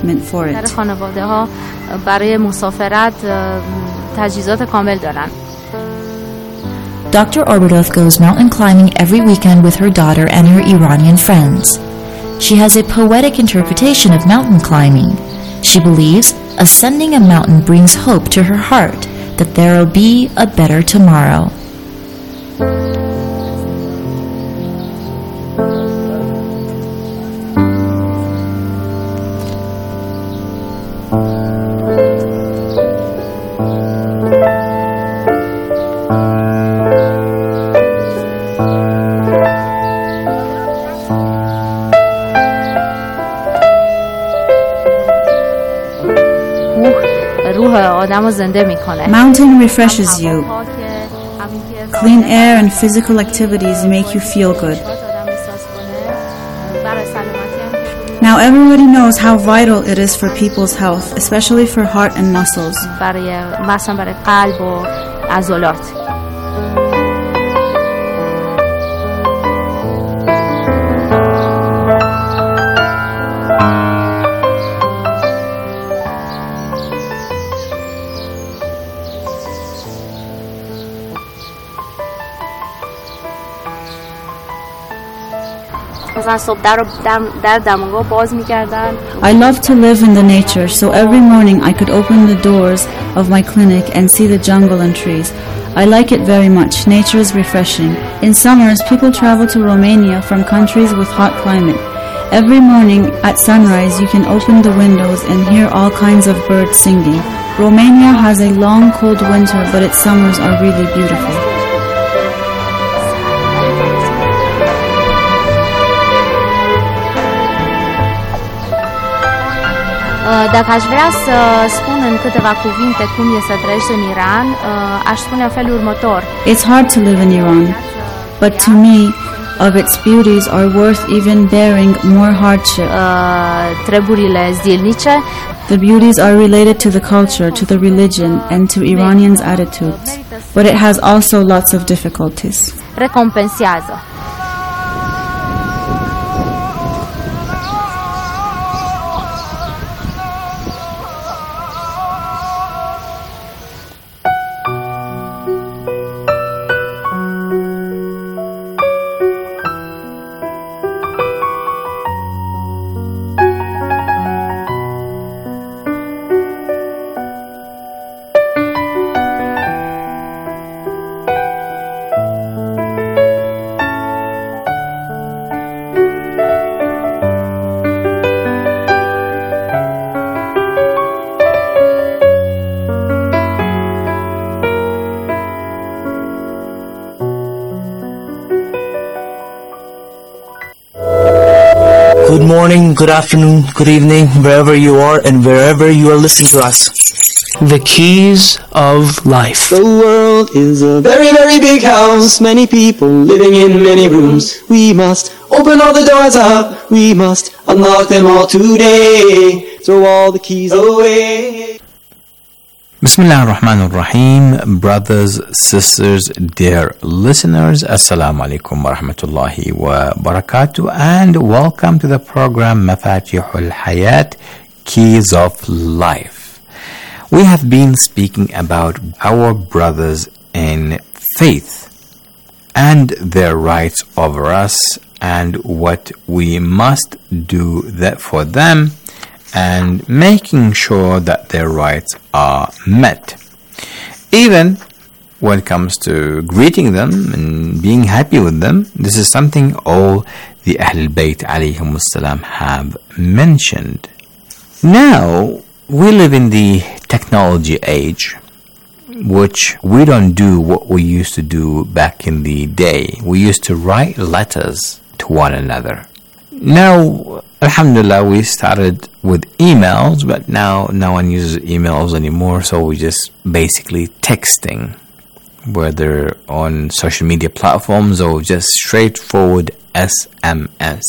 equipment for it. خانواده‌ها برای مسافرت تجهیزات کامل دارن. Dr. Orbitov goes mountain climbing every weekend with her daughter and her Iranian friends. She has a poetic interpretation of mountain climbing. She believes ascending a mountain brings hope to her heart that there will be a better tomorrow. Mountain refreshes you. Clean air and physical activities make you feel good. Now everybody knows how vital it is for people's health, especially for heart and muscles. I love to live in the nature, so every morning I could open the doors of my clinic and see the jungle and trees. I like it very much. Nature is refreshing. In summers, people travel to Romania from countries with hot climate. Every morning at sunrise, you can open the windows and hear all kinds of birds singing. Romania has a long, cold winter, but its summers are really beautiful. Dacă aș vrea să spun în câteva cuvinte cum e să trăiești în Iran, aș spune felul următor. It's hard to live in Iran, but to me, of its beauties are worth even bearing more hardship. Treburile zilnice. The beauties are related to the culture, to the religion, and to Iranians' attitudes, but it has also lots of difficulties. Recompensează. Good morning, good afternoon, good evening, wherever you are and wherever you are listening to us. The keys of life. The world is a very, very big house, many people living in many rooms. We must open all the doors up, we must unlock them all today, throw all the keys away. Bismillah ar-Rahman ar-Rahim. Brothers, sisters, dear listeners, Assalamu alaikum wa rahmatullahi wa barakatuh, and welcome to the program Mafatihul Hayat, Keys of Life. We have been speaking about our brothers in faith and their rights over us and what we must do that for them, and making sure that their rights are met. Even when it comes to greeting them and being happy with them, this is something all the Ahlul Bayt alayhimus salam have mentioned. Now, we live in the technology age, which we don't do what we used to do back in the day. We used to write letters to one another. Now, alhamdulillah, we started with emails, but now no one uses emails anymore, so we just basically texting, whether on social media platforms or just straightforward SMS.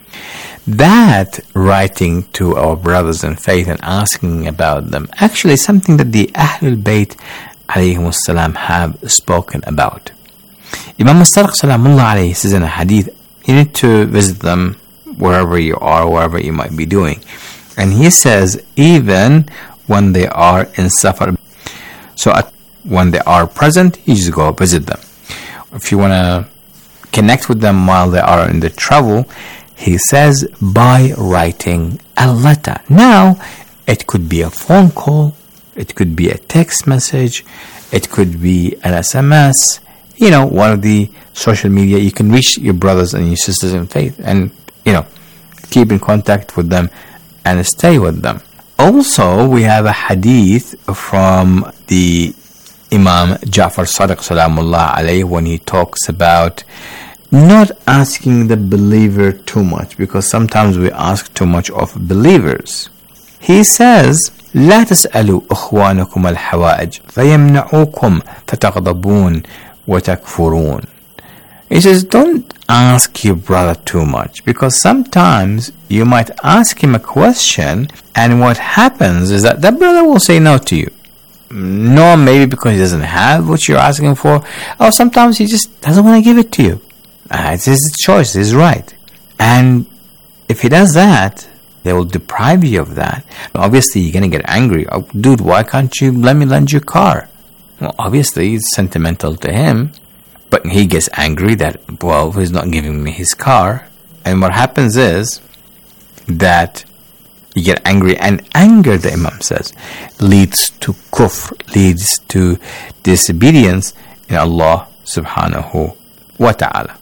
That writing to our brothers in faith and asking about them actually is something that the Ahlul Bayt alayhimus salam have spoken about. Imam As-Sadiq salamullah alayhi says in a hadith, you need to visit them wherever you are, wherever you might be doing. And he says, even when they are in safar. So when they are present, you just go visit them. If you want to connect with them while they are in the travel, he says by writing a letter. Now, it could be a phone call, it could be a text message, it could be an SMS, one of the social media. You can reach your brothers and your sisters in faith and, keep in contact with them and stay with them. Also, we have a hadith from the Imam Ja'far Sadiq Salamullah alayhi when he talks about not asking the believer too much, because sometimes we ask too much of believers. He says, لا تسألوا أخوانكم الحوائج فيمنعوكم فتغضبون وتكفرون. He says, don't ask your brother too much, because sometimes you might ask him a question and what happens is that brother will say no to you. No, maybe because he doesn't have what you're asking for, or sometimes he just doesn't want to give it to you. It's his choice, his right. And if he does that, they will deprive you of that. Obviously, you're going to get angry. Oh, dude, why can't you let me lend your car? Well, obviously, it's sentimental to him. But he gets angry that, well, he's not giving me his car. And what happens is that you get angry. And anger, the Imam says, leads to kufr, leads to disobedience in Allah subhanahu wa ta'ala.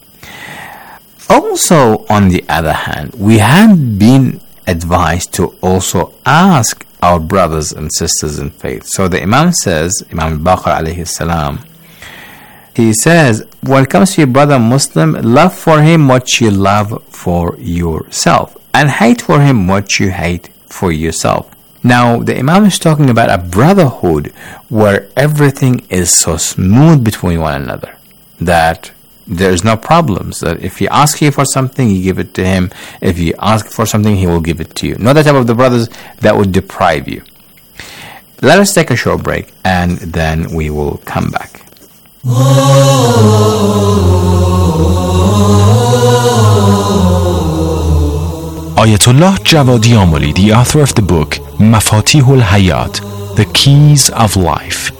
Also, on the other hand, we have been advised to also ask our brothers and sisters in faith. So the Imam says, Imam al-Baqir alayhi salam, he says, when it comes to your brother Muslim, love for him what you love for yourself, and hate for him what you hate for yourself. Now, the Imam is talking about a brotherhood where everything is so smooth between one another that there's no problems. That if he asks you for something, you give it to him. If you ask for something, he will give it to you. Not the type of the brothers that would deprive you. Let us take a short break and then we will come back. Ayatollah Javadi Amoli, the author of the book Mafatihul Hayat, The Keys of Life.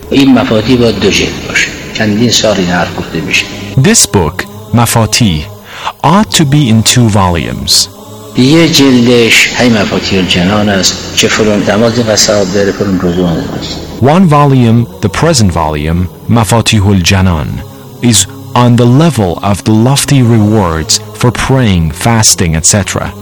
This book, Mafatih, ought to be in 2 volumes. One volume, the present volume, Mafatihul Janan, is on the level of the lofty rewards for praying, fasting, etc.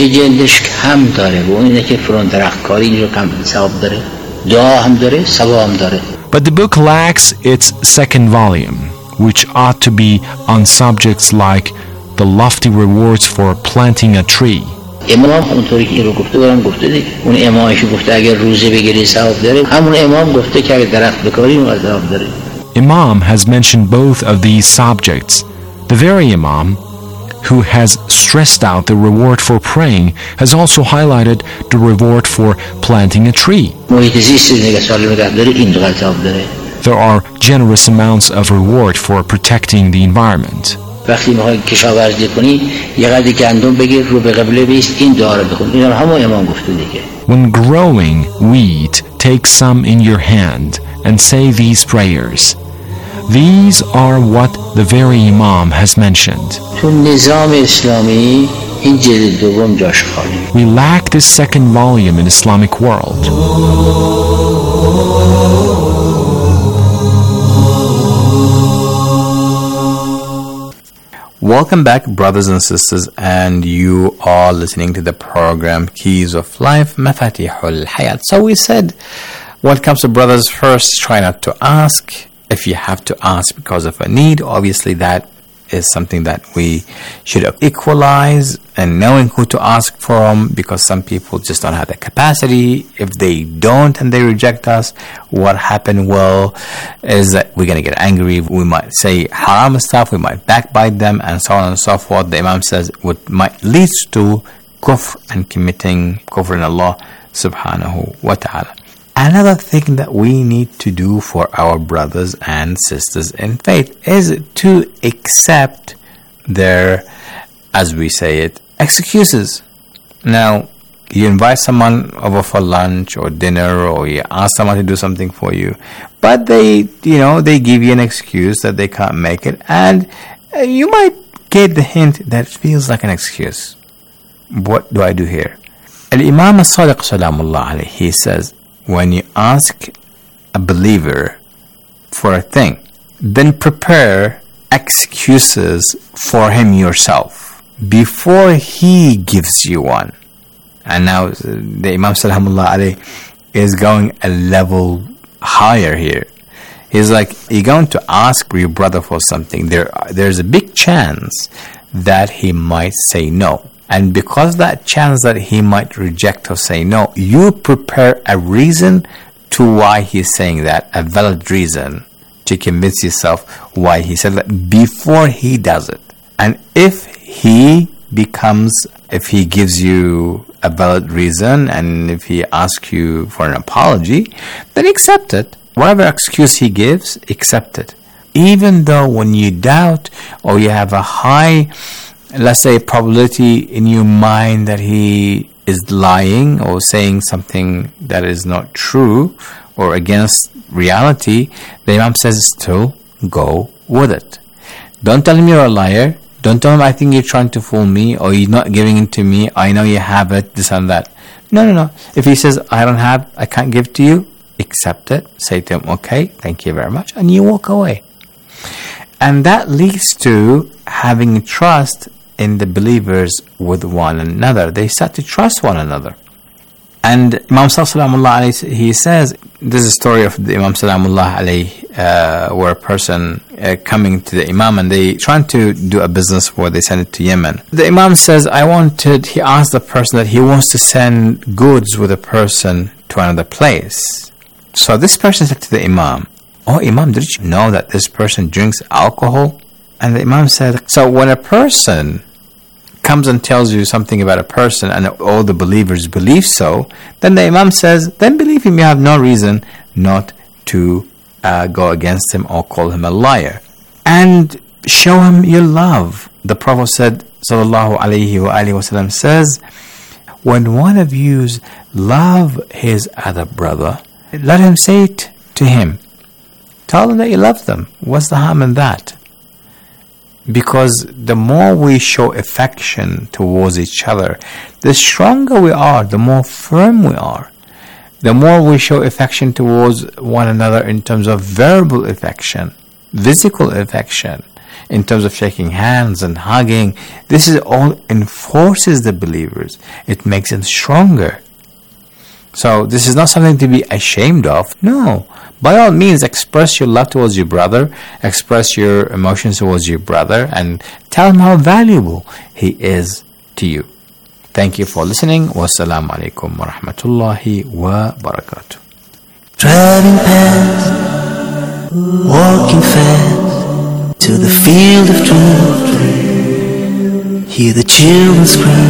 But the book lacks its second volume, which ought to be on subjects like the lofty rewards for planting a tree. امام اونطوری که این رو گفته برام گفته دیگه اون امامی که گفته اگر روزه بگیری ثواب داره همون امام گفته که اگر درخت بکاری اون ثواب داره. Imam has mentioned both of these subjects. The very Imam who has stressed out the reward for praying has also highlighted the reward for planting a tree. محیط زیست نگه سالم نگه داره این قدر ثواب داره. There are generous amounts of reward for protecting the environment. وقتی میخوای کشاورزی کنی یه قدر گندم بگیر رو به قبله بیست این دعا رو بخون اینا همون امام گفته دیگه. When growing wheat, take some in your hand and say these prayers. These are what the very Imam has mentioned. تو نظام اسلامی این جلد دوم جاش خالی. We lack this second volume in Islamic world. Welcome back, brothers and sisters, and you are listening to the program Keys of Life, Mafatihul Hayat. So we said, when it comes to brothers, first try not to ask. If you have to ask because of a need, obviously that is something that we should equalize, and knowing who to ask from, because some people just don't have the capacity. If they don't and they reject us, what happened is that we're going to get angry. We might say haram stuff, we might backbite them, and so on and so forth. The Imam says what might lead to kufr and committing kufr in Allah subhanahu wa ta'ala. Another thing that we need to do for our brothers and sisters in faith is to accept their, as we say it, excuses. Now, You invite someone over for lunch or dinner, or you ask someone to do something for you, but they give you an excuse that they can't make it, and you might get the hint that it feels like an excuse. What do I do here? Al-Imam As-Sadiq Salamullah alayhi, he says, when you ask a believer for a thing, then prepare excuses for him yourself before he gives you one. And now the Imam Salamullah alayhi is going a level higher here. He's like, you're going to ask your brother for something. There's a big chance that he might say no. And because that chance that he might reject or say no, you prepare a reason to why he's saying that, a valid reason to convince yourself why he said that before he does it. And if he gives you a valid reason, and if he asks you for an apology, then accept it. Whatever excuse he gives, accept it. Even though when you doubt or you have a high, let's say, probability in your mind that he is lying or saying something that is not true or against reality, the Imam says still go with it. Don't tell him you're a liar. Don't tell him, I think you're trying to fool me, or you're not giving it to me, I know you have it, this and that. No. If he says, I can't give to you, accept it. Say to him, okay, thank you very much, and you walk away. And that leads to having trust in the believers with one another. They start to trust one another. And Imam Salamullah alayhi, he says, this is a story of the Imam Salamullah alayhi, where a person coming to the Imam, and they trying to do a business where they send it to Yemen. The Imam says, he asked the person that he wants to send goods with a person to another place. So this person said to the Imam, oh Imam, did you know that this person drinks alcohol? And the Imam said, so when a person comes and tells you something about a person and all the believers believe so, then the Imam says, then believe him. You have no reason not to go against him or call him a liar. And show him your love. The Prophet said, sallallahu alayhi wa alihi wasallam, says, when one of you love his other brother, let him say it to him. Tell them that you love them. What's the harm in that? Because the more we show affection towards each other, the stronger we are, the more firm we are. The more we show affection towards one another in terms of verbal affection, physical affection, in terms of shaking hands and hugging, this is all enforces the believers. It makes them stronger. So this is not something to be ashamed of. No. By all means, express your love towards your brother, express your emotions towards your brother, and tell him how valuable he is to you. Thank you for listening. Wassalamu alaikum wa rahmatullahi wa barakatuh. Driving past, walking fast, to the field of dreams, hear the children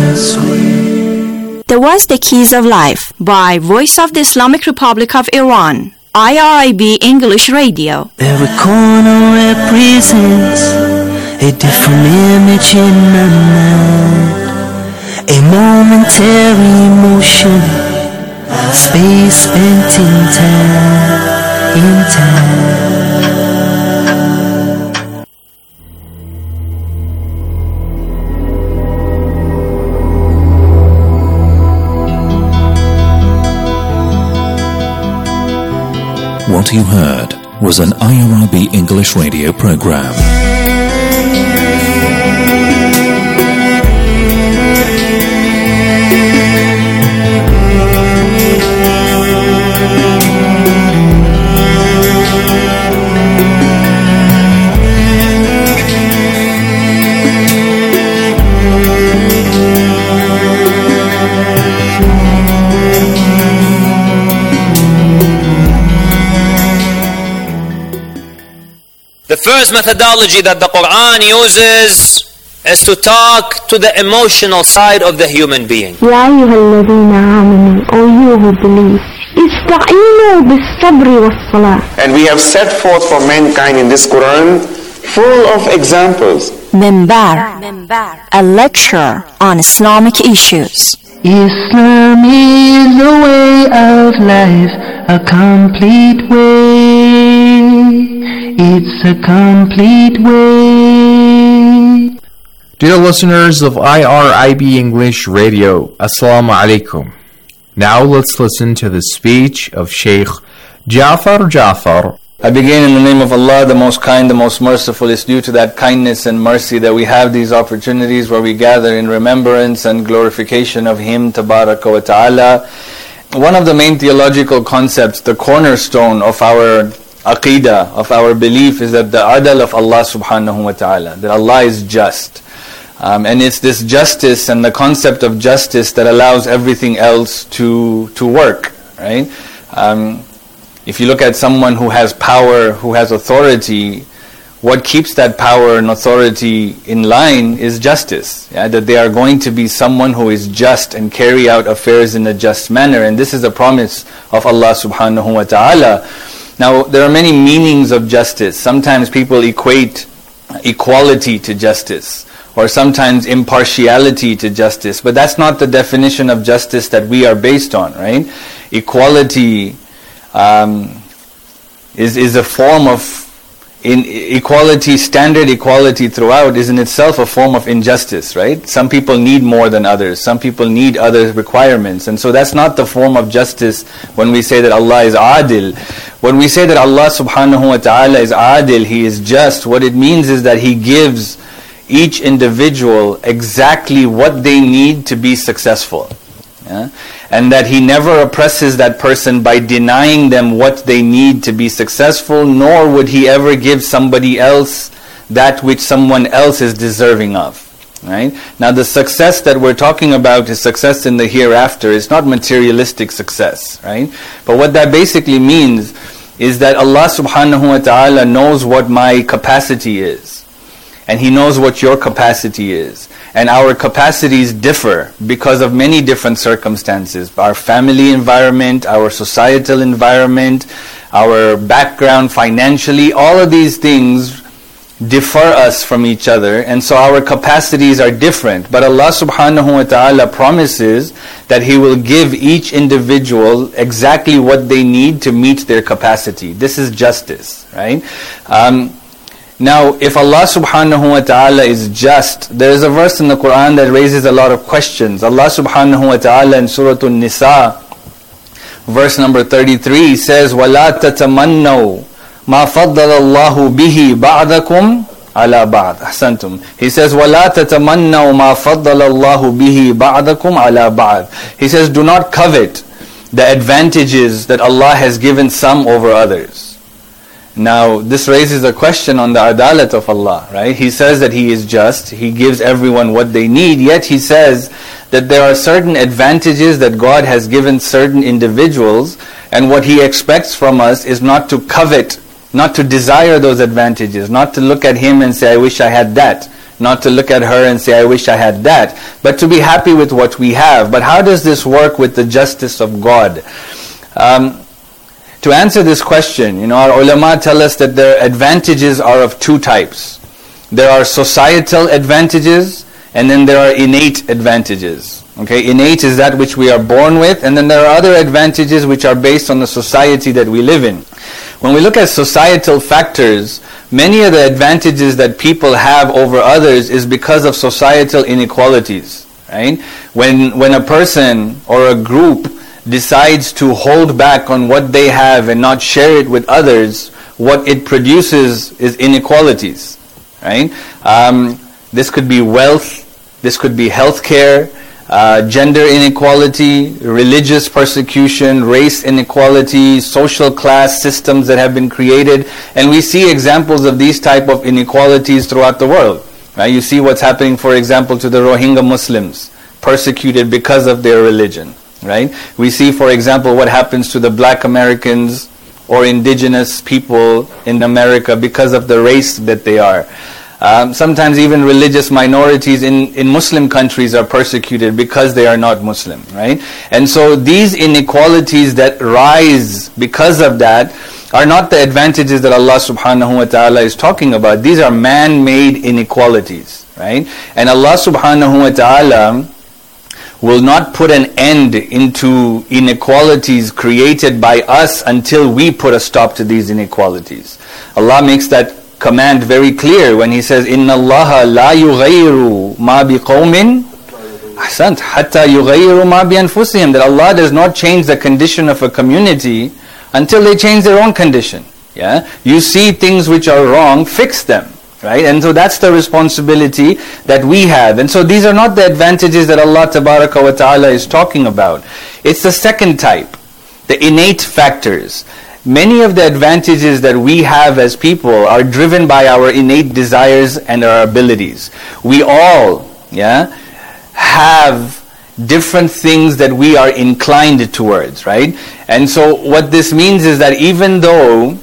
scream. There was The Keys of Life by Voice of the Islamic Republic of Iran, IRIB English Radio. Every corner represents a different image in my mind, a momentary emotion, space spent in time. What you heard was an IRIB English radio program. The first methodology that the Quran uses is to talk to the emotional side of the human being. يا أيها الذين آمنوا, O you who believe, استعينوا بالصبر والصلاة. And we have set forth for mankind in this Quran full of examples. Minbar, a lecture on Islamic issues. Islam is a way of life, a complete way. It's a complete way. Dear listeners of IRIB English Radio, Assalamu alaikum. Now let's listen to the speech of Sheikh Ja'far. I begin in the name of Allah, the most kind, the most merciful. It's due to that kindness and mercy that we have these opportunities where we gather in remembrance and glorification of Him, Tabaraka wa Ta'ala. One of the main theological concepts, the cornerstone of our aqidah, of our belief, is that the adal of Allah subhanahu wa ta'ala, that Allah is just. And it's this justice and the concept of justice that allows everything else to work, right? If you look at someone who has power, who has authority, what keeps that power and authority in line is justice. Yeah? That they are going to be someone who is just and carry out affairs in a just manner. And this is a promise of Allah subhanahu wa ta'ala. Now, there are many meanings of justice. Sometimes people equate equality to justice, or sometimes impartiality to justice. But that's not the definition of justice that we are based on, right? Equality is a form of equality, standard equality throughout is in itself a form of injustice, right? Some people need more than others. Some people need other requirements. And so that's not the form of justice when we say that Allah is adil. When we say that Allah subhanahu wa ta'ala is adil, He is just, what it means is that He gives each individual exactly what they need to be successful. Yeah? And that He never oppresses that person by denying them what they need to be successful, nor would He ever give somebody else that which someone else is deserving of. Right? Now the success that we're talking about is success in the hereafter. It's not materialistic success, right? But what that basically means is that Allah subhanahu wa ta'ala knows what my capacity is. And He knows what your capacity is. And our capacities differ because of many different circumstances. Our family environment, our societal environment, our background financially, all of these things differ us from each other. And so our capacities are different. But Allah subhanahu wa ta'ala promises that He will give each individual exactly what they need to meet their capacity. This is justice, right? Now, if Allah subhanahu wa ta'ala is just, there is a verse in the Quran that raises a lot of questions. Allah subhanahu wa ta'ala in Surah An-Nisa, verse number 33 says, وَلَا تَتَمَنَّوْا مَا فَضَّلَ اللَّهُ بِهِ بَعْضَكُمْ عَلَى بَعْضٍ. أحسنتم. He says, وَلَا تَتَمَنَّوْا مَا فَضَّلَ اللَّهُ بِهِ بَعْضَكُمْ عَلَى بَعْضٍ. He says, do not covet the advantages that Allah has given some over others. Now, this raises a question on the adalat of Allah, right? He says that He is just, He gives everyone what they need, yet He says that there are certain advantages that God has given certain individuals, and what He expects from us is not to covet, not to desire those advantages, not to look at him and say, I wish I had that, not to look at her and say, I wish I had that, but to be happy with what we have. But how does this work with the justice of God? To answer this question, our ulama tell us that the advantages are of two types. There are societal advantages, and then there are innate advantages. Okay, innate is that which we are born with, and then there are other advantages which are based on the society that we live in. When we look at societal factors, many of the advantages that people have over others is because of societal inequalities. Right? When a person or a group decides to hold back on what they have and not share it with others, what it produces is inequalities. Right? This could be wealth, this could be healthcare, gender inequality, religious persecution, race inequality, social class systems that have been created. And we see examples of these type of inequalities throughout the world. Right? You see what's happening, for example, to the Rohingya Muslims, persecuted because of their religion. Right? We see, for example, what happens to the black Americans or indigenous people in America because of the race that they are. Sometimes even religious minorities in Muslim countries are persecuted because they are not Muslim, right? And so these inequalities that rise because of that are not the advantages that Allah subhanahu wa ta'ala is talking about. These are man-made inequalities, right? And Allah subhanahu wa ta'ala will not put an end into inequalities created by us until we put a stop to these inequalities. Allah makes that command very clear when He says, إِنَّ اللَّهَ لَا يُغَيِّرُ مَا بِقَوْمٍ أحسنت حَتَّى يُغَيِّرُ مَا بِأَنفُسِهِمْ, that Allah does not change the condition of a community until they change their own condition. Yeah, you see things which are wrong, fix them. Right? And so that's the responsibility that we have. And so these are not the advantages that Allah Tabaraka wa Ta'ala is talking about. It's the second type, the innate factors. Many of the advantages that we have as people are driven by our innate desires and our abilities. We all, have different things that we are inclined towards, right? And so what this means is that even though,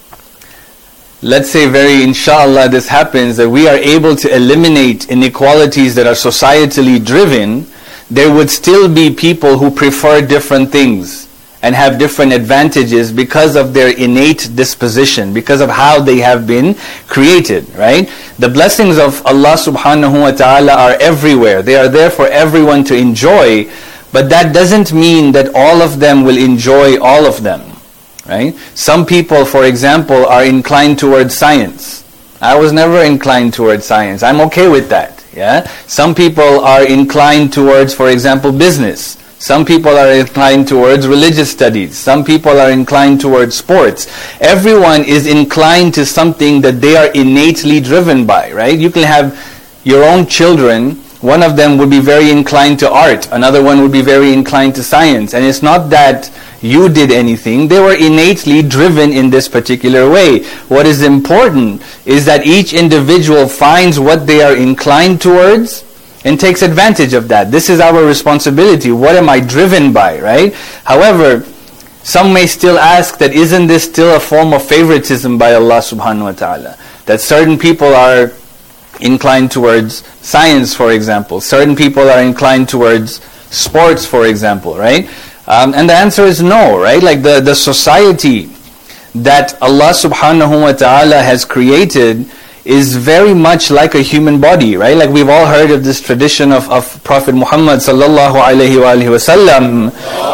let's say very inshallah this happens, that we are able to eliminate inequalities that are societally driven, there would still be people who prefer different things and have different advantages because of their innate disposition, because of how they have been created, right? The blessings of Allah subhanahu wa ta'ala are everywhere. They are there for everyone to enjoy, but that doesn't mean that all of them will enjoy all of them. Right? Some people, for example, are inclined towards science. I was never inclined towards science. I'm okay with that. Yeah. Some people are inclined towards, for example, business. Some people are inclined towards religious studies. Some people are inclined towards sports. Everyone is inclined to something that they are innately driven by. Right? You can have your own children. One of them would be very inclined to art. Another one would be very inclined to science. And it's not that you did anything. They were innately driven in this particular way. What is important is that each individual finds what they are inclined towards and takes advantage of that. This is our responsibility. What am I driven by, right? However, some may still ask that isn't this still a form of favoritism by Allah subhanahu wa ta'ala? That certain people are inclined towards science, for example. Certain people are inclined towards sports, for example, right? And the answer is no, right? Like the society that Allah subhanahu wa ta'ala has created is very much like a human body, right? Like we've all heard of this tradition of Prophet Muhammad sallallahu alayhi wa sallam.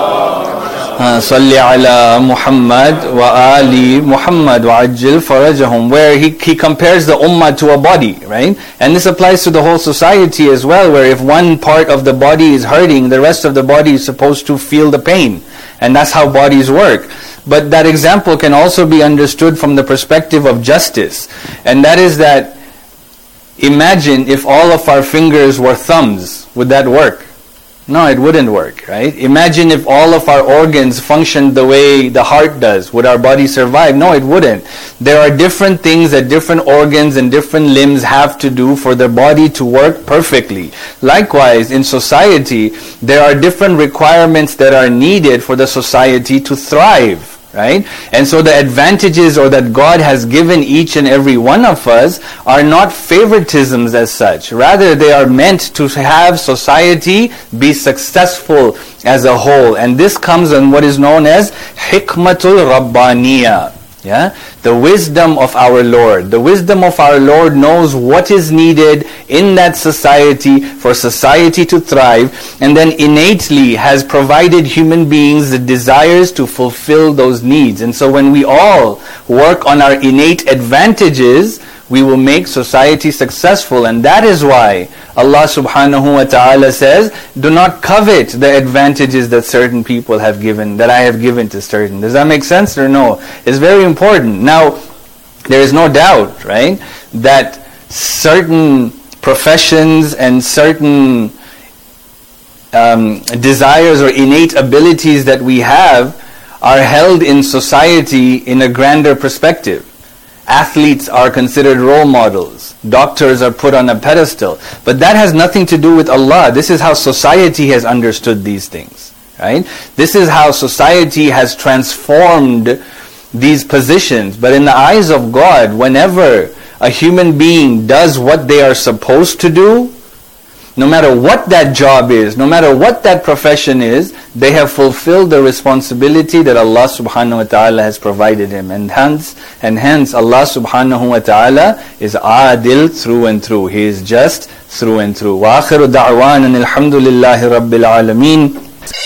Salli ala Muhammad wa ali Muhammad wa ajil farajahum, where he compares the ummah to a body, right? And this applies to the whole society as well, where if one part of the body is hurting, the rest of the body is supposed to feel the pain. And that's how bodies work. But that example can also be understood from the perspective of justice. And that is that, imagine if all of our fingers were thumbs, would that work? No, it wouldn't work, right? Imagine if all of our organs functioned the way the heart does. Would our body survive? No, it wouldn't. There are different things that different organs and different limbs have to do for their body to work perfectly. Likewise, in society, there are different requirements that are needed for the society to thrive. Right? And so the advantages or that God has given each and every one of us are not favoritisms as such. Rather, they are meant to have society be successful as a whole. And this comes in what is known as Hikmatul Rabbaniyah. Yeah? The wisdom of our Lord. The wisdom of our Lord knows what is needed in that society for society to thrive, and then innately has provided human beings the desires to fulfill those needs. And so when we all work on our innate advantages, we will make society successful. And that is why Allah subhanahu wa ta'ala says, do not covet the advantages that certain people have given, that I have given to certain. Does that make sense or no? It's very important. Now, there is no doubt, right, that certain professions and certain desires or innate abilities that we have are held in society in a grander perspective. Athletes are considered role models. Doctors are put on a pedestal. But that has nothing to do with Allah. This is how society has understood these things. Right? This is how society has transformed these positions. But in the eyes of God, whenever a human being does what they are supposed to do, no matter what that job is, no matter what that profession is, they have fulfilled the responsibility that Allah subhanahu wa ta'ala has provided him. And hence Allah subhanahu wa ta'ala is adil through and through. He is just through and through. Wa akhiru da'wana alhamdulillahi rabbil alameen.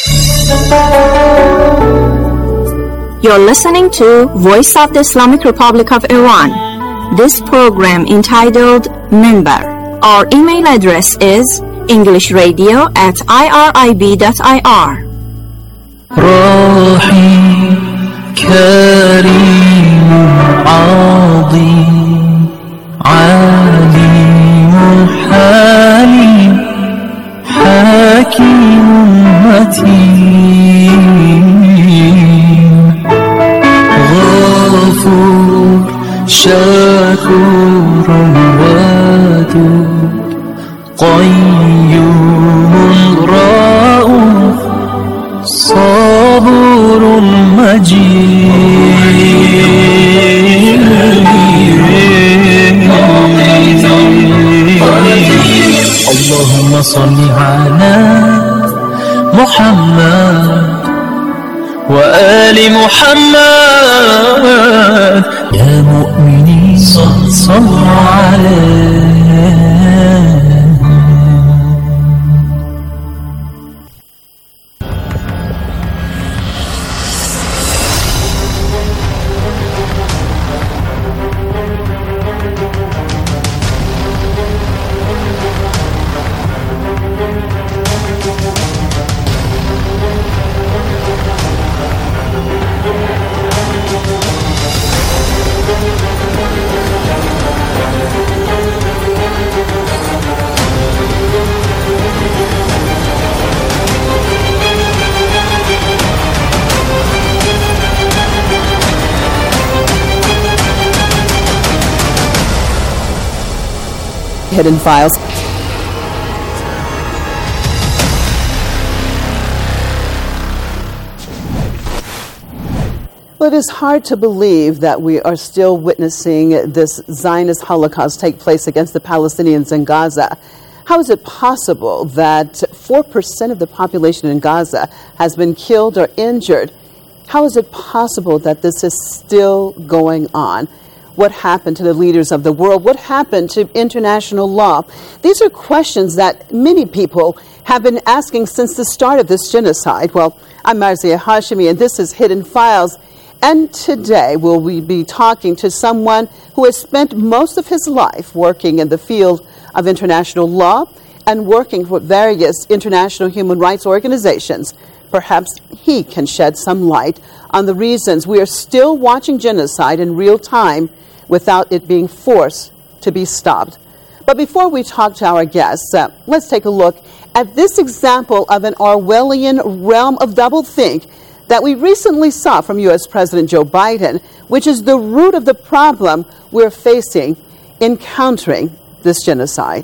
You're listening to Voice of the Islamic Republic of Iran. This program entitled Minbar. Our email address is englishradio@irib.ir. روحي كريم عظيم عليم حليم حكيم متين غفور شكور ودود قيوم رؤوف صبور مجيد اللهم صل على محمد وآل محمد يا مؤمنين صلوا عليه. Hidden Files. Well, it is hard to believe that we are still witnessing this Zionist Holocaust take place against the Palestinians in Gaza. How is it possible that 4% of the population in Gaza has been killed or injured? How is it possible that this is still going on? What happened to the leaders of the world? What happened to international law? These are questions that many people have been asking since the start of this genocide. Well, I'm Marzieh Hashemi, and this is Hidden Files. And today we'll be talking to someone who has spent most of his life working in the field of international law and working for various international human rights organizations. Perhaps he can shed some light on the reasons we are still watching genocide in real time without it being forced to be stopped. But before we talk to our guests, let's take a look at this example of an Orwellian realm of doublethink that we recently saw from U.S. President Joe Biden, which is the root of the problem we're facing in countering this genocide.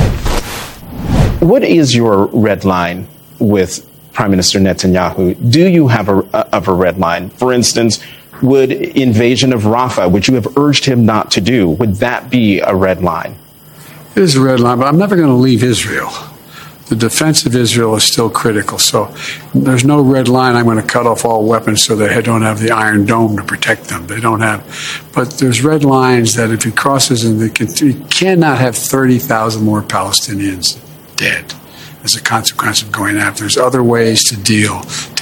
What is your red line with Prime Minister Netanyahu? Do you have a red line? For instance, would invasion of Rafah, which you have urged him not to do, would that be a red line? It is a red line, but I'm never going to leave Israel. The defense of Israel is still critical, so there's no red line. I'm going to cut off all weapons so they don't have the Iron Dome to protect them. They don't have, but there's red lines that if he crosses, and he cannot have 30,000 more Palestinians dead as a consequence of going after. There's other ways to deal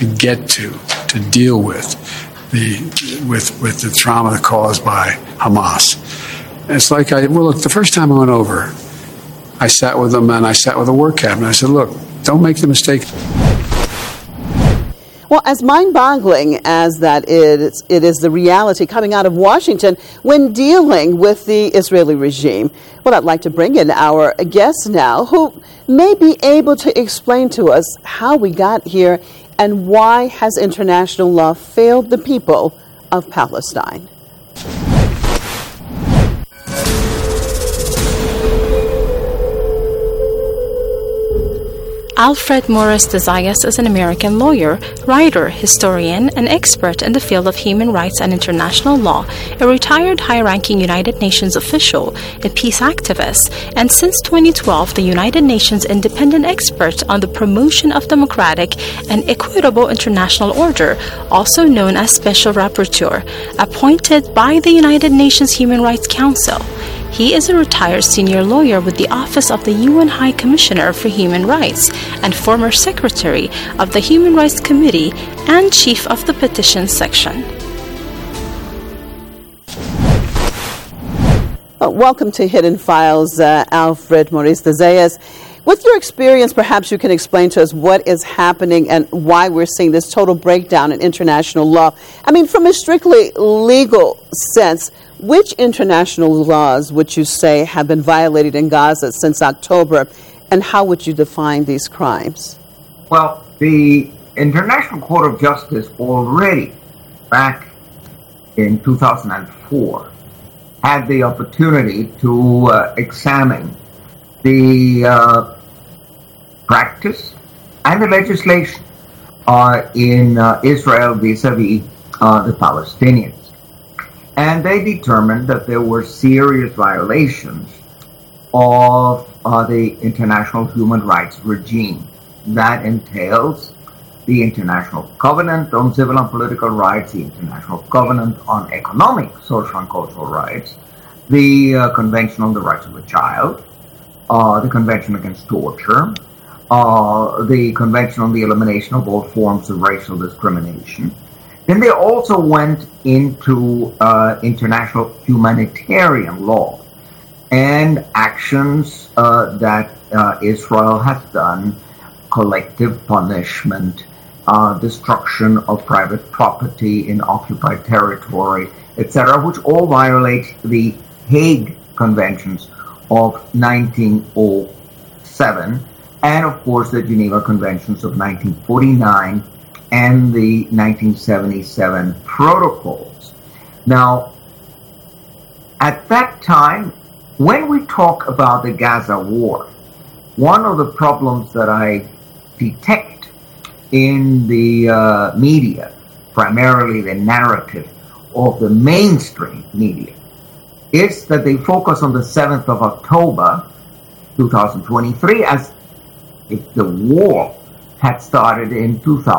with the trauma caused by Hamas. It's like the first time I went over, I sat with them and I sat with the war cabinet. I said, look, don't make the mistake. Well, as mind-boggling as that is, it is the reality coming out of Washington when dealing with the Israeli regime. Well, I'd like to bring in our guest now who may be able to explain to us how we got here and why has international law failed the people of Palestine. Alfred Morris de Zayas is an American lawyer, writer, historian, and expert in the field of human rights and international law, a retired high-ranking United Nations official, a peace activist, and since 2012 the United Nations independent expert on the promotion of democratic and equitable international order, also known as Special Rapporteur, appointed by the United Nations Human Rights Council. He is a retired senior lawyer with the Office of the UN High Commissioner for Human Rights and former Secretary of the Human Rights Committee and Chief of the Petitions Section. Welcome to Hidden Files, Alfred Morris de Zayas. With your experience, perhaps you can explain to us what is happening and why we're seeing this total breakdown in international law. I mean, from a strictly legal sense, which international laws would you say have been violated in Gaza since October, and how would you define these crimes? Well, the International Court of Justice already, back in 2004, had the opportunity to examine the practice and the legislation in Israel vis-a-vis the Palestinians. And they determined that there were serious violations of the international human rights regime. That entails the International Covenant on Civil and Political Rights, the International Covenant on Economic, Social and Cultural Rights, the Convention on the Rights of the Child, the Convention Against Torture, the Convention on the Elimination of All Forms of Racial Discrimination. Then they also went into international humanitarian law and actions that Israel has done, collective punishment, destruction of private property in occupied territory, etc., which all violate the Hague Conventions of 1907 and, of course, the Geneva Conventions of 1949 and the 1977 protocols. Now, at that time, when we talk about the Gaza war, one of the problems that I detect in the media, primarily the narrative of the mainstream media, is that they focus on the 7th of October 2023 as if the war had started in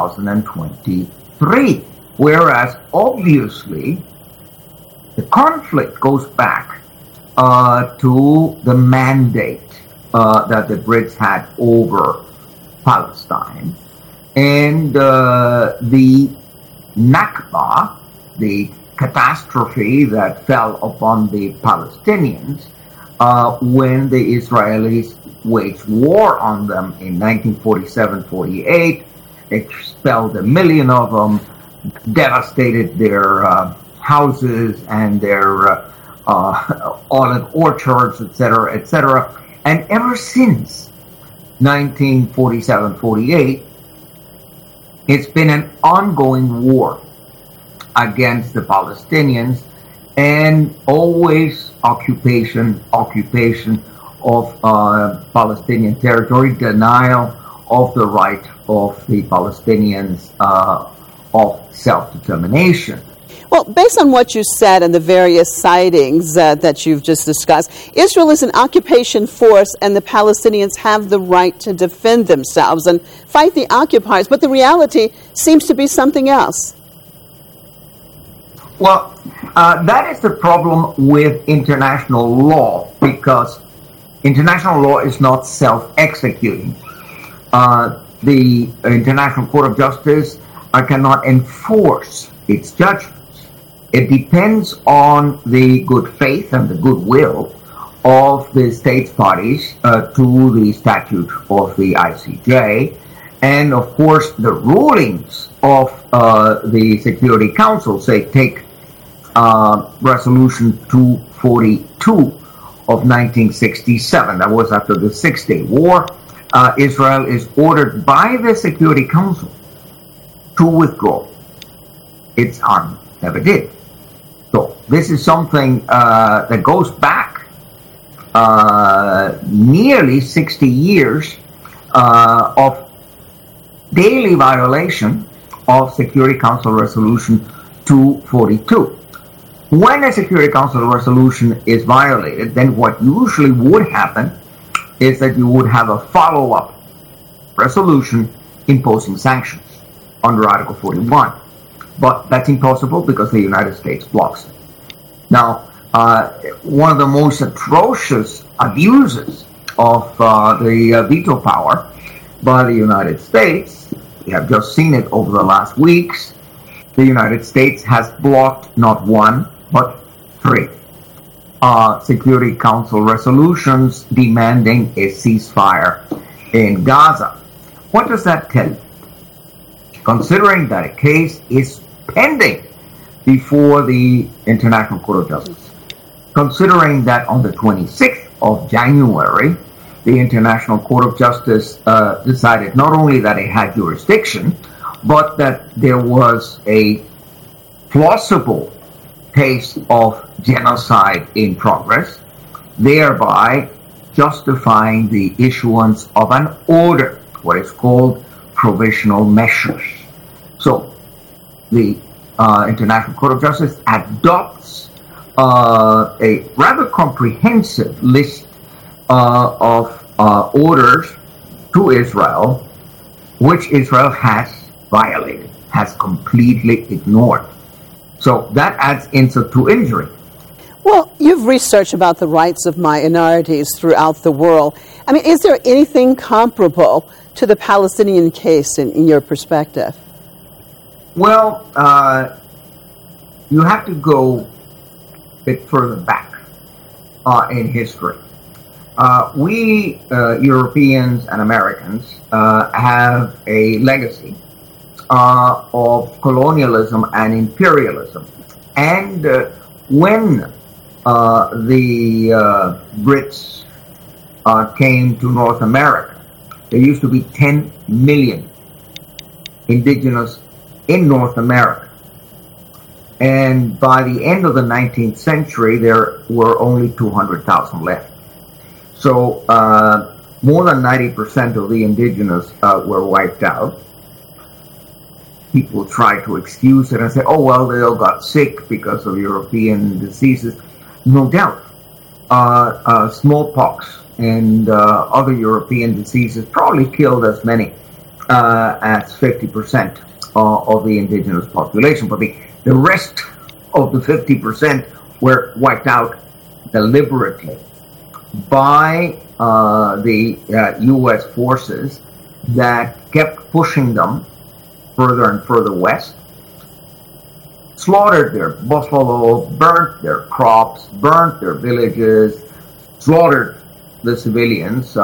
2023, whereas obviously the conflict goes back to the mandate that the Brits had over Palestine, and the Nakba, the catastrophe that fell upon the Palestinians when the Israelis waged war on them in 1947-48, expelled 1 million of them, devastated their houses and their olive orchards, etc., etc. And ever since 1947-48, it's been an ongoing war against the Palestinians, and always occupation of Palestinian territory, denial of the right of the Palestinians of self-determination. Well, based on what you said and the various sightings that you've just discussed, Israel is an occupation force and the Palestinians have the right to defend themselves and fight the occupiers, but the reality seems to be something else. Well, that is the problem with international law, because international law is not self-executing. The International Court of Justice cannot enforce its judgments. It depends on the good faith and the goodwill of the states parties to the statute of the ICJ, and of course the rulings of the Security Council. Say, take Resolution 242 of 1967. That was after the Six-Day War. Israel is ordered by the Security Council to withdraw its army. Never did. So this is something that goes back nearly 60 years of daily violation of Security Council Resolution 242. When a Security Council resolution is violated, then what usually would happen is that you would have a follow-up resolution imposing sanctions under Article 41. But that's impossible because the United States blocks it. Now, one of the most atrocious abuses of the veto power by the United States, we have just seen it over the last weeks, the United States has blocked not one, but 3 Security Council resolutions demanding a ceasefire in Gaza. What does that tell you? Considering that a case is pending before the International Court of Justice, considering that on the 26th of January, the International Court of Justice decided not only that it had jurisdiction, but that there was a plausible case of genocide in progress, thereby justifying the issuance of an order, what is called provisional measures. So the International Court of Justice adopts a rather comprehensive list of orders to Israel, which Israel has violated, has completely ignored. So that adds insult to injury. Well, you've researched about the rights of minorities throughout the world. I mean, is there anything comparable to the Palestinian case in your perspective? Well, you have to go a bit further back in history. We, Europeans and Americans, have a legacy of colonialism and imperialism. And when the Brits came to North America, there used to be 10 million indigenous in North America. And by the end of the 19th century, there were only 200,000 left. So more than 90% of the indigenous were wiped out. People try to excuse it and say, oh, well, they all got sick because of European diseases. No doubt. Smallpox and other European diseases probably killed as many as 50% of the indigenous population. But the rest of the 50% were wiped out deliberately by the U.S. forces that kept pushing them further and further west, slaughtered their buffalo, burnt their crops, burnt their villages, slaughtered the civilians.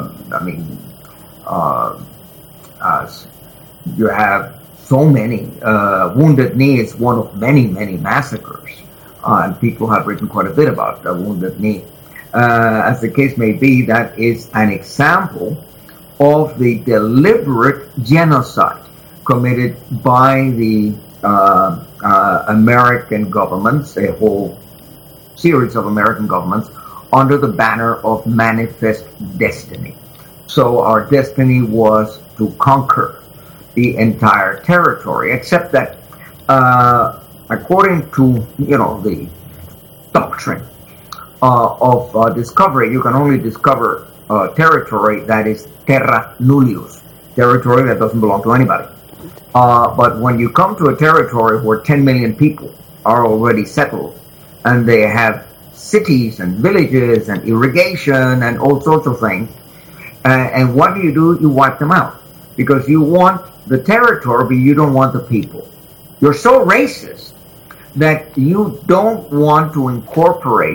You have so many. Wounded Knee is one of many, many massacres. And people have written quite a bit about Wounded Knee. As the case may be, that is an example of the deliberate genocide committed by the American governments, a whole series of American governments, under the banner of Manifest Destiny. So our destiny was to conquer the entire territory, except that according to the doctrine of discovery, you can only discover territory that is terra nullius, territory that doesn't belong to anybody. But when you come to a territory where 10 million people are already settled, and they have cities and villages and irrigation and all sorts of things, and what do? You wipe them out. Because you want the territory, but you don't want the people. You're so racist that you don't want to incorporate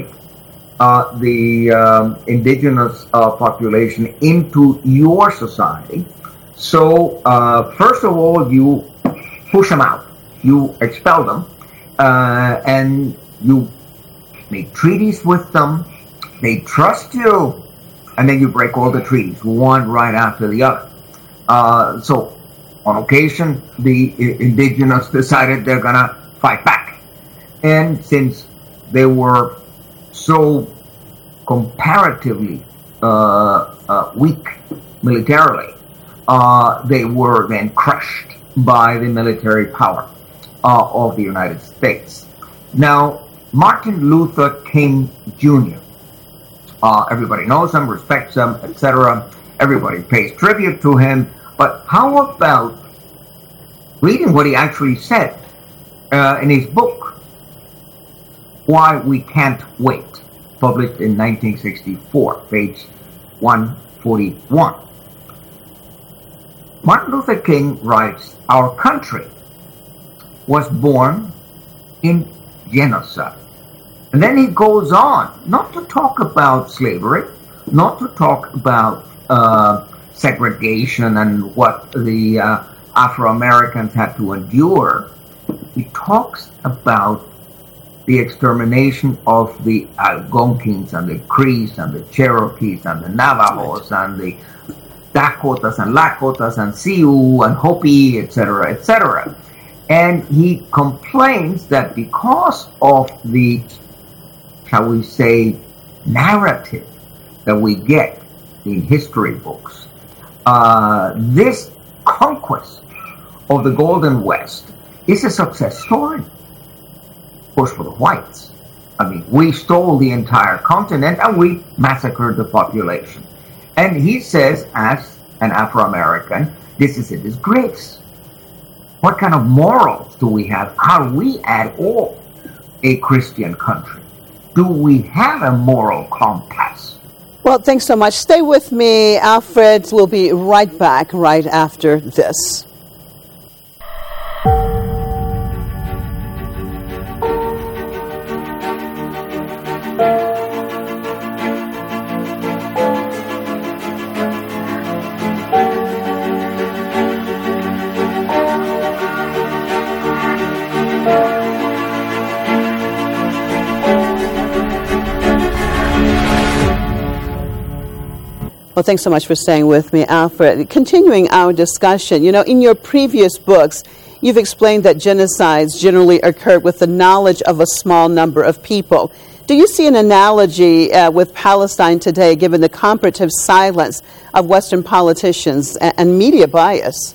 the indigenous population into your society. So, first of all, you push them out. You expel them, and you make treaties with them. They trust you, and then you break all the treaties, one right after the other. So, on occasion, the indigenous decided they're going to fight back. And since they were so comparatively weak militarily, they were then crushed by the military power of the United States. Now, Martin Luther King Jr., everybody knows him, respects him, etc. Everybody pays tribute to him. But how about reading what he actually said in his book, Why We Can't Wait, published in 1964, page 141. Martin Luther King writes, "Our country was born in genocide." And then he goes on, not to talk about slavery, not to talk about segregation and what the Afro-Americans had to endure. He talks about the extermination of the Algonquins and the Crees and the Cherokees and the Navajos and the Dakotas and Lakotas and Sioux and Hopi, etc., etc. And he complains that because of the, shall we say, narrative that we get in history books, this conquest of the Golden West is a success story. Of course, for the whites. I mean, we stole the entire continent and we massacred the population. And he says, as an Afro-American, this is a disgrace. What kind of morals do we have? Are we at all a Christian country? Do we have a moral compass? Well, thanks so much. Stay with me, Alfred. We'll be right back right after this. Well, thanks so much for staying with me, Alfred. Continuing our discussion, you know, in your previous books, you've explained that genocides generally occurred with the knowledge of a small number of people. Do you see an analogy with Palestine today, given the comparative silence of Western politicians and media bias?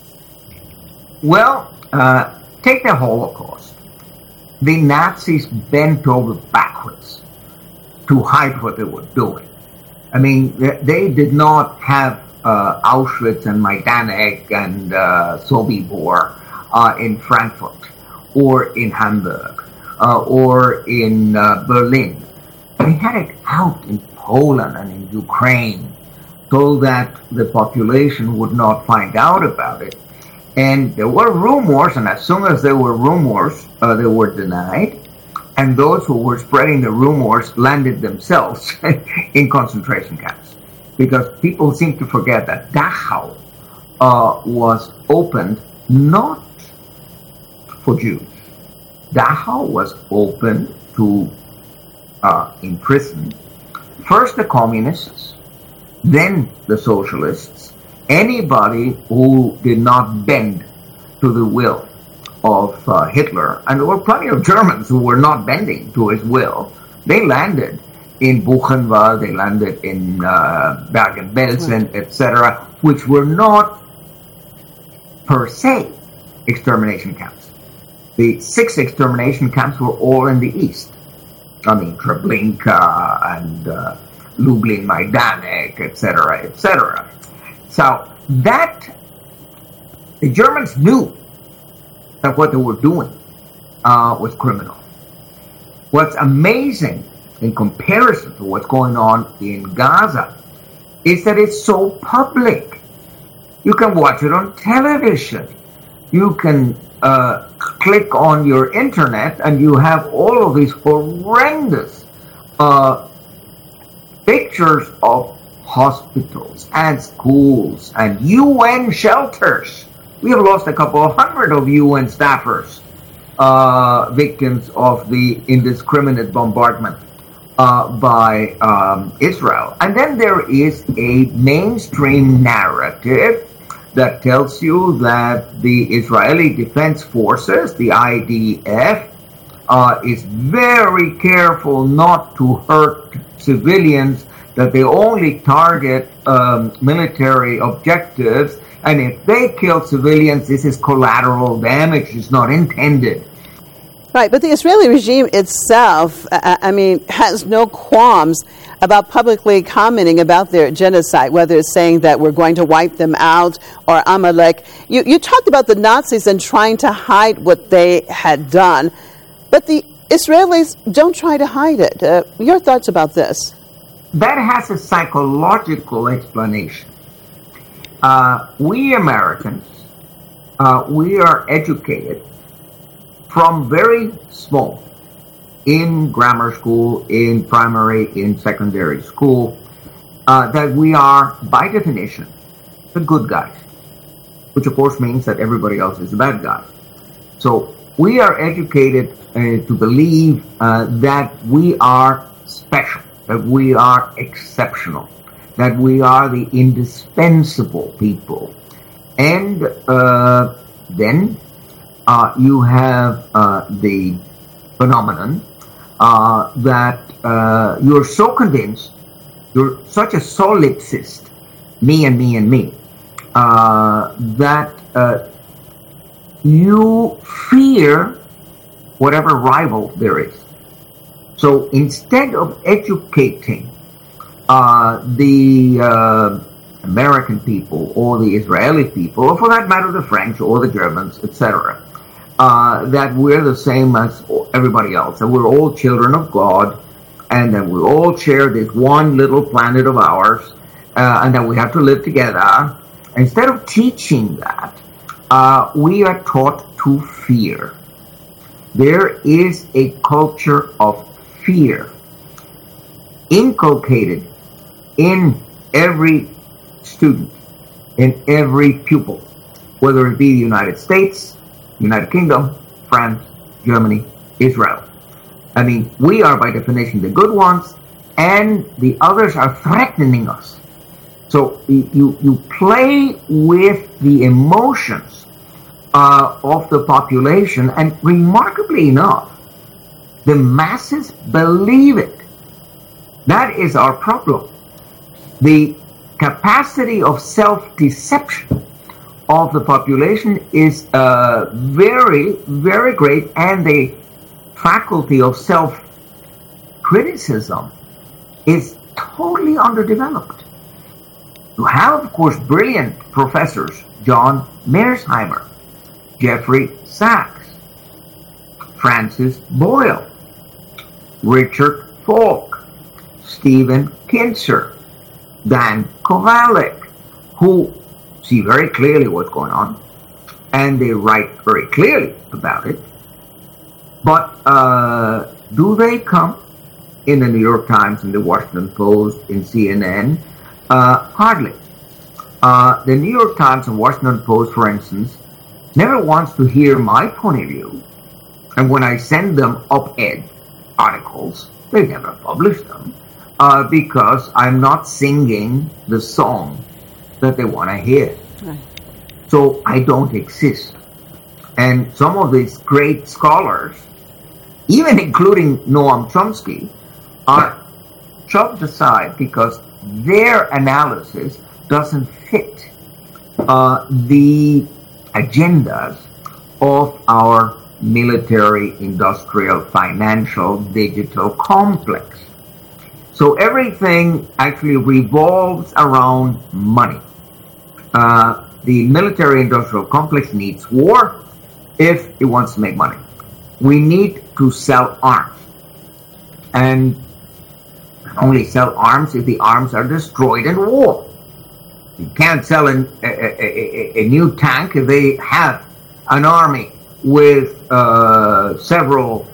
Well, take the Holocaust. The Nazis bent over backwards to hide what they were doing. I mean, they did not have Auschwitz and Majdanek and Sobibor in Frankfurt or in Hamburg or in Berlin. They had it out in Poland and in Ukraine so that the population would not find out about it. And there were rumors, and as soon as there were rumors, they were denied. And those who were spreading the rumors landed themselves in concentration camps. Because people seem to forget that Dachau was opened not for Jews. Dachau was opened to imprison first the communists, then the socialists, anybody who did not bend to the will of Hitler, and there were plenty of Germans who were not bending to his will. They landed in Buchenwald, they landed in Bergen-Belsen, etc., which were not per se extermination camps. The 6 extermination camps were all in the east. I mean, Treblinka and Lublin, Majdanek, etc., etc. So that the Germans knew that what they were doing was criminal. What's amazing in comparison to what's going on in Gaza is that it's so public. You can watch it on television. You can click on your internet and you have all of these horrendous pictures of hospitals and schools and UN shelters. We have lost a couple of hundred of UN staffers, victims of the indiscriminate bombardment by Israel. And then there is a mainstream narrative that tells you that the Israeli Defense Forces, the IDF, is very careful not to hurt civilians that they only target military objectives, and if they kill civilians, this is collateral damage. It's not intended. Right, but the Israeli regime itself, has no qualms about publicly commenting about their genocide, whether it's saying that we're going to wipe them out or Amalek. You talked about the Nazis and trying to hide what they had done, but the Israelis don't try to hide it. Your thoughts about this? That has a psychological explanation. We Americans, we are educated from very small, in grammar school, in primary, in secondary school, that we are, by definition, the good guys, which of course means that everybody else is the bad guy. So we are educated to believe that we are special, that we are exceptional, that we are the indispensable people. And then you have the phenomenon that you're so convinced, you're such a solipsist, me and me and me, that you fear whatever rival there is. So instead of educating the American people or the Israeli people, or for that matter the French or the Germans, etc., that we're the same as everybody else, that we're all children of God, and that we all share this one little planet of ours, and that we have to live together. Instead of teaching that, we are taught to fear. There is a culture of fear inculcated in every student, in every pupil, whether it be the United States, United Kingdom, France, Germany, Israel. I mean, we are by definition the good ones, and the others are threatening us. So you play with the emotions of the population, and remarkably enough, the masses believe it. That is our problem. The capacity of self-deception of the population is very, very great, and the faculty of self-criticism is totally underdeveloped. You have, of course, brilliant professors, John Mearsheimer, Jeffrey Sachs, Francis Boyle, Richard Falk, Stephen Kinzer, Dan Kovalik, who see very clearly what's going on, and they write very clearly about it. But do they come in the New York Times, in the Washington Post, in CNN? Hardly. The New York Times and Washington Post, for instance, never wants to hear my point of view. And when I send them op-ed articles, they never publish them because I'm not singing the song that they want to hear. Right. So I don't exist. And some of these great scholars, even including Noam Chomsky, are shoved aside because their analysis doesn't fit the agendas of our military, industrial, financial, digital complex. So everything actually revolves around money. The military industrial complex needs war if it wants to make money. We need to sell arms. And only sell arms if the arms are destroyed in war. You can't sell a new tank if they have an army with several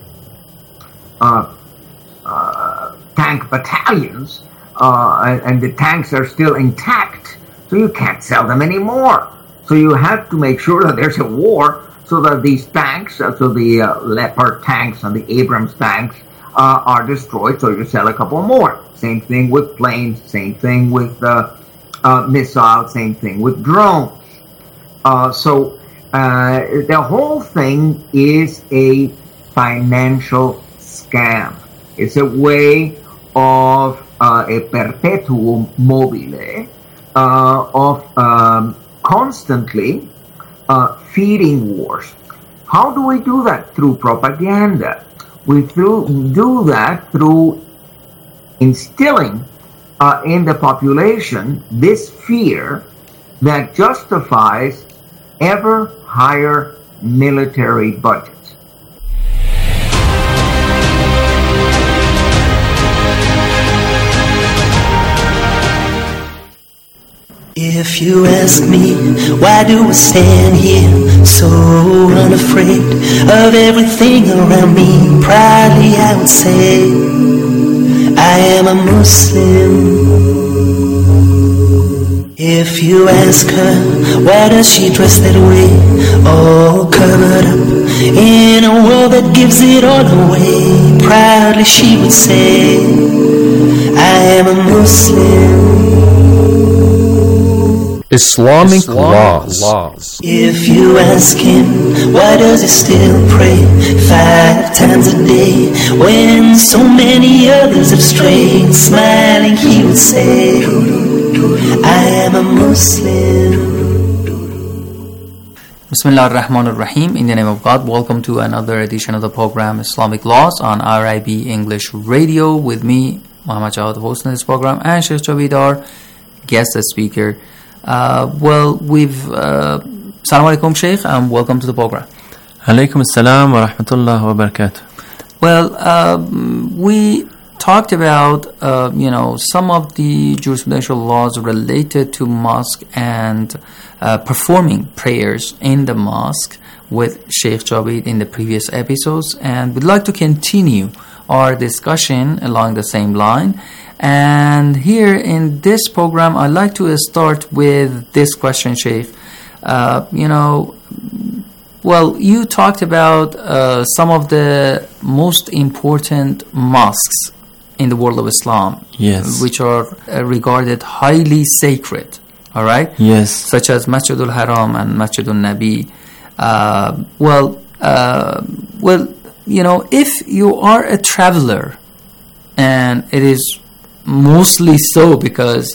tank battalions, and the tanks are still intact, so you can't sell them anymore. So you have to make sure that there's a war so that these tanks, so the Leopard tanks and the Abrams tanks, are destroyed, so you sell a couple more. Same thing with planes, same thing with missiles, same thing with drones. So the whole thing is a financial scam. It's a way of a perpetuum mobile of constantly feeding wars. How do we do that? Through propaganda. We do that through instilling in the population this fear that justifies ever higher military budgets. If you ask me, why do I stand here so unafraid of everything around me? Proudly I would say, I am a Muslim. If you ask her, why does she dress that way, all covered up in a world that gives it all away? Proudly she would say, I am a Muslim. Islamic laws. If you ask him, why does he still pray 5 times a day when so many others have strayed? Smiling he would say, I am a Muslim. Bismillah ar-Rahman ar-Rahim. In the name of God, welcome to another edition of the program Islamic Laws on IRIB English Radio with me, Muhammad Jawad, host of this program, and Sheikh Javed, our guest speaker. Assalamu alaikum, Sheikh, and welcome to the program. Alaikum assalam wa rahmatullah wa barakatuh. Well, we talked about, some of the jurisprudential laws related to mosque and performing prayers in the mosque with Sheikh Javed in the previous episodes, and we'd like to continue our discussion along the same line. And here in this program, I'd like to start with this question, Sheikh. You talked about some of the most important mosques in the world of Islam, yes, which are regarded highly sacred, all right? Yes. Such as Masjidul Haram and Masjidul Nabi. If you are a traveler, and it is mostly so because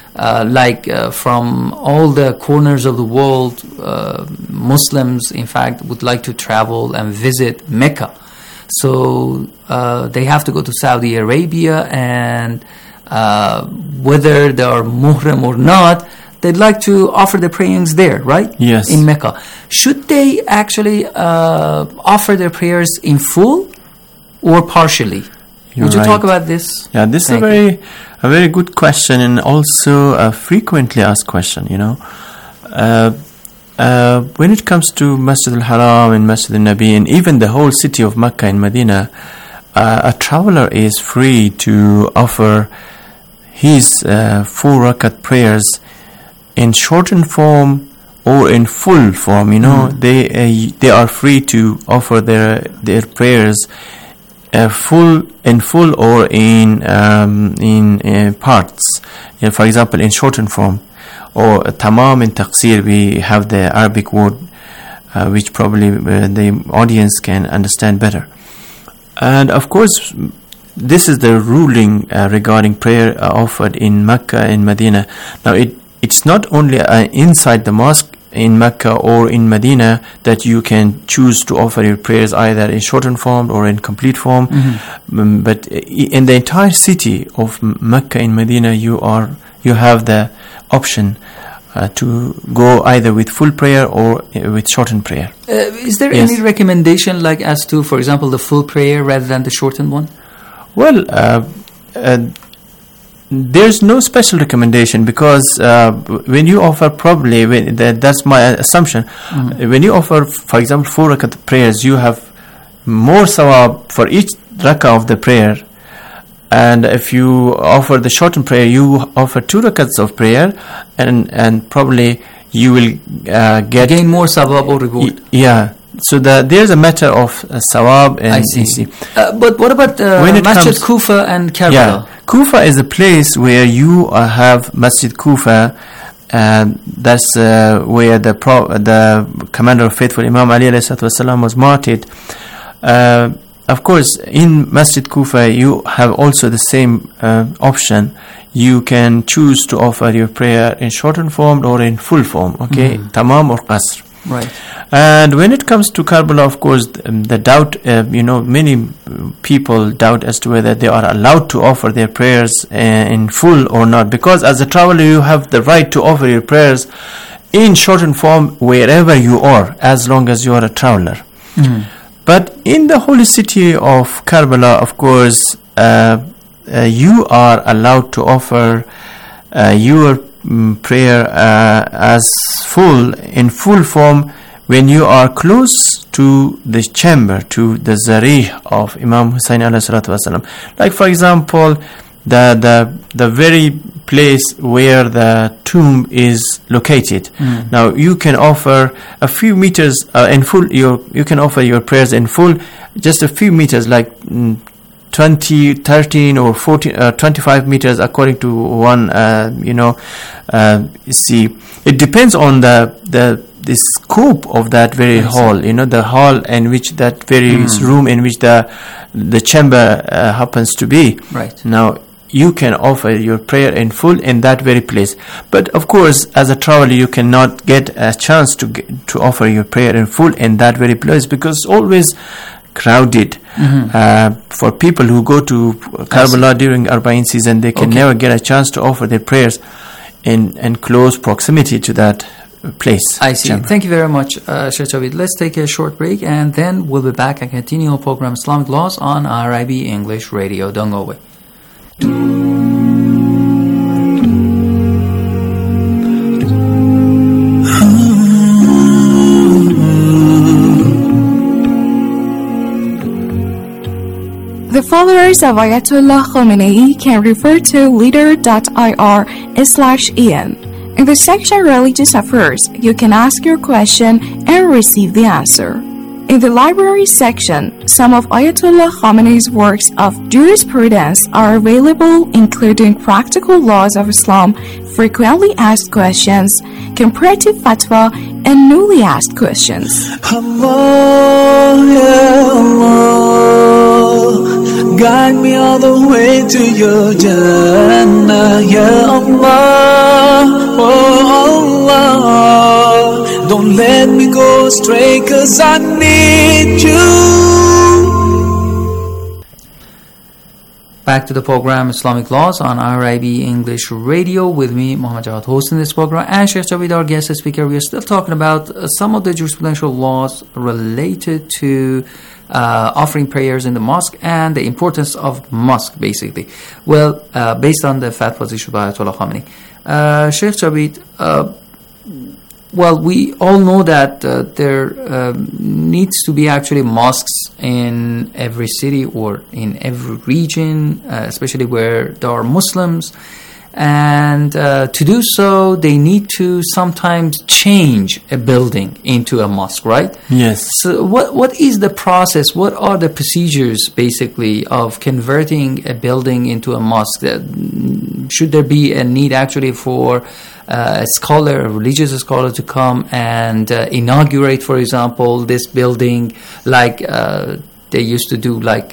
from all the corners of the world, Muslims in fact would like to travel and visit Mecca, so they have to go to Saudi Arabia, and whether they are muhrim or not, they'd like to offer the prayers there, right? Yes. In Mecca. Should they actually offer their prayers in full or partially? Would you talk about this? Yeah, this is a very good question, and also a frequently asked question, when it comes to Masjid al-Haram and Masjid al-Nabi and even the whole city of Mecca and Medina, a traveler is free to offer his 4 rakat prayers in shortened form or in full form. They are free to offer their prayers in full or in parts. For example, in shortened form, or tamam and taqsir. We have the Arabic word, which probably the audience can understand better. And of course, this is the ruling regarding prayer offered in Mecca and Medina. Now, it's not only inside the mosque in Mecca or in Medina that you can choose to offer your prayers either in shortened form or in complete form, but in the entire city of Mecca and Medina, you have the option to go either with full prayer or with shortened prayer. Is there any recommendation, like as to, for example, the full prayer rather than the shortened one? Well, there's no special recommendation, because when you offer, that's my assumption, when you offer, for example, 4 rakat prayers, you have more sawab for each rakah of the prayer. And if you offer the shortened prayer, you offer 2 rakats of prayer, and probably you will gain more sawab or reward. Yeah. So there's a matter of sawab and I see. But what about Masjid Kufa and Karbala? Yeah, Kufa is a place where you have Masjid Kufa, and that's where the commander of faithful Imam Ali alayhi salatu wasalam was martyred. of course, in Masjid Kufa, you have also the same option. You can choose to offer your prayer in shortened form or in full form, okay? Tamam or Qasr. Right. And when it comes to Karbala, of course, the doubt, many people doubt as to whether they are allowed to offer their prayers in full or not. Because as a traveler, you have the right to offer your prayers in shortened form wherever you are, as long as you are a traveler. But in the holy city of Karbala, of course, you are allowed to offer your prayer as in full form when you are close to the chamber, to the zarih of Imam Hussein alayhi salatu wasalam. Like, for example, the very place where the tomb is located. Now you can offer a few meters in full. You can offer your prayers in full, just a few meters, like 20, 13 or 14, 25 meters, according to one. See, it depends on the scope of that very hall. The hall in which that very room in which the chamber happens to be. Right. Now, you can offer your prayer in full in that very place. But of course, as a traveler, you cannot get a chance to offer your prayer in full in that very place, because it's always crowded. For people who go to Karbala during Arba'in season, they can never get a chance to offer their prayers in close proximity to that place. I see. Chamber. Thank you very much, Sheikh Javid. Let's take a short break, and then we'll be back and continue our program Islamic Laws on RIB English Radio. Don't go away. The followers of Ayatollah Khomeini can refer to leader.ir/en. In the section Religious Affairs, you can ask your question and receive the answer. In the library section, some of Ayatollah Khomeini's works of jurisprudence are available, including Practical Laws of Islam, Frequently Asked Questions, Comparative Fatwa, and Newly Asked Questions. Allah, ya Allah, guide me all the way to your Jannah, ya Allah, oh Allah, don't let me go astray, 'cause I need you. Back to the program Islamic Laws on RIB English Radio with me, Muhammad Jawad, hosting this program, and Sheikh Javid, our guest speaker. We are still talking about some of the jurisprudential laws related to offering prayers in the mosque and the importance of mosque, basically. Well, based on the fatwas issued by Ayatollah Khomeini. Sheikh Javid, well, we all know that there needs to be actually mosques in every city or in every region, especially where there are Muslims. And to do so, they need to sometimes change a building into a mosque, right? Yes. So what is the process? What are the procedures, basically, of converting a building into a mosque? Should there be a need actually for a scholar, a religious scholar, to come and inaugurate, for example, this building, like they used to do, like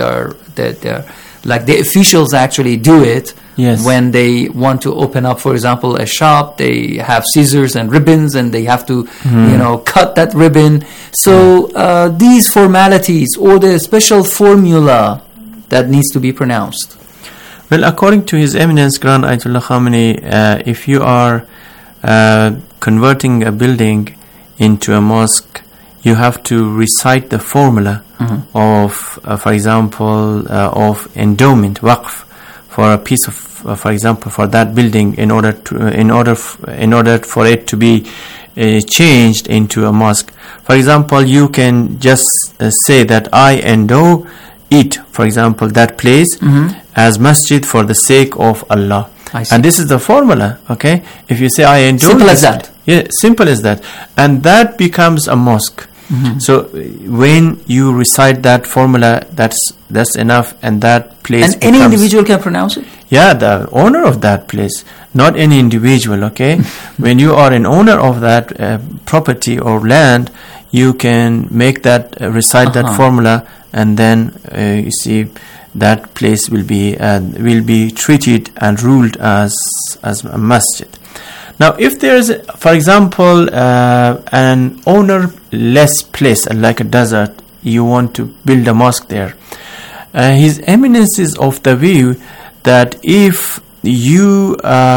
the officials actually do it? Yes. When they want to open up, for example, a shop, they have scissors and ribbons, and they have to, cut that ribbon. So these formalities or the special formula that needs to be pronounced. Well, according to His Eminence Grand Ayatollah Khomeini, if you are converting a building into a mosque, you have to recite the formula of, for example, of endowment, waqf, for a piece of, for example, for that building, in order for it to be changed into a mosque. For example, you can just say that I endow it, for example, that place as masjid for the sake of Allah. And this is the formula, okay? If you say I endow, simple as that. Yeah, simple as that, and that becomes a mosque. So when you recite that formula, that's enough, and that place And any individual can pronounce it? Yeah, the owner of that place, not any individual, okay? When you are an owner of that property or land, you can make that, recite that formula, and then you see that place will be treated and ruled as a masjid. Now, if there's, for example, an ownerless place like a desert, you want to build a mosque there. His Eminence is of the view that if you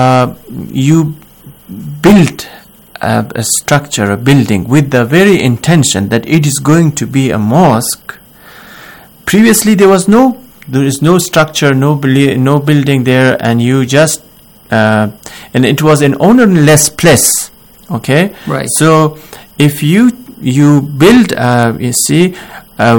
build a structure, a building, with the very intention that it is going to be a mosque, previously there is no structure, no building there, and you just and it was an ownerless place, okay? Right. So if you build, you see,